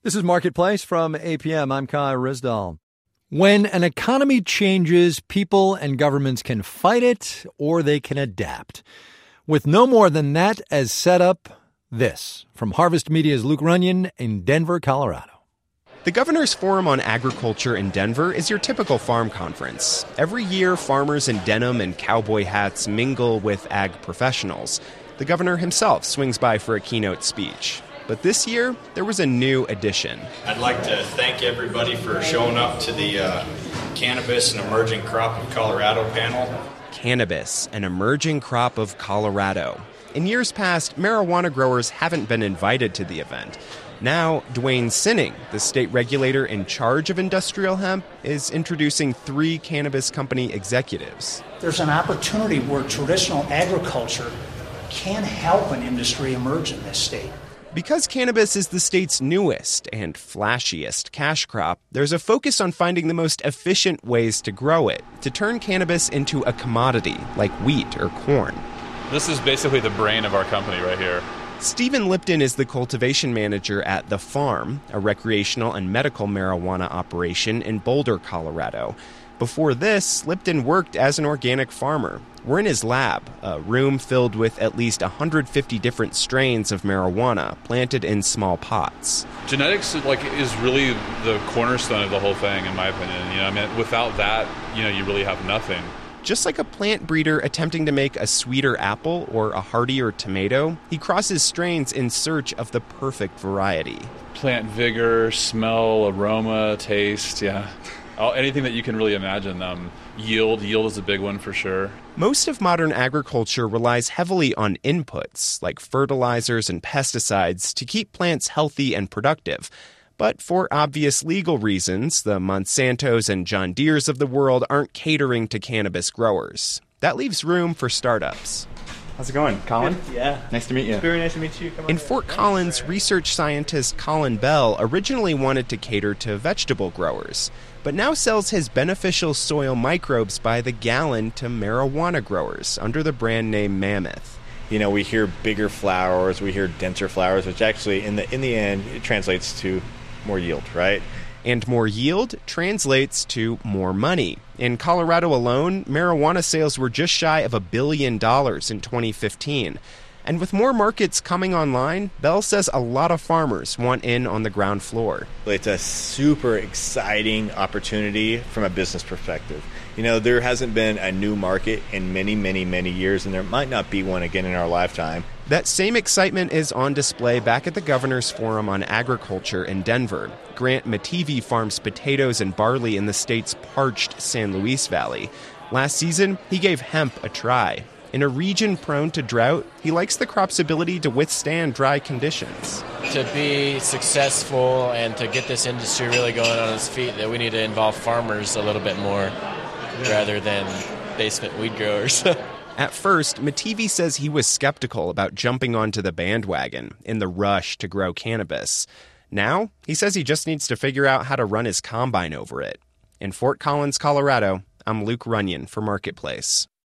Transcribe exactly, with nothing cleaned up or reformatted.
This is Marketplace from A P M. I'm Kai Rizdal. When an economy changes, people and governments can fight it or they can adapt. With no more than that as setup, this from Harvest Media's Luke Runyon in Denver, Colorado. The Governor's Forum on Agriculture in Denver is your typical farm conference. Every year, farmers in denim and cowboy hats mingle with ag professionals. The governor himself swings by for a keynote speech. But this year, there was a new addition. I'd like to thank everybody for showing up to the uh, Cannabis and Emerging Crop of Colorado panel. Cannabis, an emerging crop of Colorado. In years past, marijuana growers haven't been invited to the event. Now, Duane Sinning, the state regulator in charge of industrial hemp, is introducing three cannabis company executives. There's an opportunity where traditional agriculture can help an industry emerge in this state. Because cannabis is the state's newest and flashiest cash crop, there's a focus on finding the most efficient ways to grow it, to turn cannabis into a commodity like wheat or corn. This is basically the brain of our company right here. Stephen Lipton is the cultivation manager at The Farm, a recreational and medical marijuana operation in Boulder, Colorado. Before this, Lipton worked as an organic farmer. We're in his lab, a room filled with at least one hundred fifty different strains of marijuana planted in small pots. Genetics, like, is really the cornerstone of the whole thing, in my opinion. You know, I mean, without that, you know, you really have nothing. Just like a plant breeder attempting to make a sweeter apple or a heartier tomato, he crosses strains in search of the perfect variety. Plant vigor, smell, aroma, taste, yeah. Anything that you can really imagine. Um, yield. Yield is a big one for sure. Most of modern agriculture relies heavily on inputs, like fertilizers and pesticides, to keep plants healthy and productive. But for obvious legal reasons, the Monsantos and John Deeres of the world aren't catering to cannabis growers. That leaves room for startups. How's it going, Colin? Good. Yeah. Nice to meet you. Very nice to meet you. Come In Fort Collins, research scientist Colin Bell originally wanted to cater to vegetable growers, but now sells his beneficial soil microbes by the gallon to marijuana growers under the brand name Mammoth. You know, we hear bigger flowers, we hear denser flowers, which actually, in the in the end, it translates to more yield, right? And more yield translates to more money. In Colorado alone, marijuana sales were just shy of a billion dollars in twenty fifteen. And with more markets coming online, Bell says a lot of farmers want in on the ground floor. It's a super exciting opportunity from a business perspective. You know, there hasn't been a new market in many, many, many years, and there might not be one again in our lifetime. That same excitement is on display back at the Governor's Forum on Agriculture in Denver. Grant Mativi farms potatoes and barley in the state's parched San Luis Valley. Last season, he gave hemp a try. In a region prone to drought, he likes the crop's ability to withstand dry conditions. To be successful and to get this industry really going on its feet, that we need to involve farmers a little bit more rather than basement weed growers. At first, Mativi says he was skeptical about jumping onto the bandwagon in the rush to grow cannabis. Now, he says he just needs to figure out how to run his combine over it. In Fort Collins, Colorado, I'm Luke Runyon for Marketplace.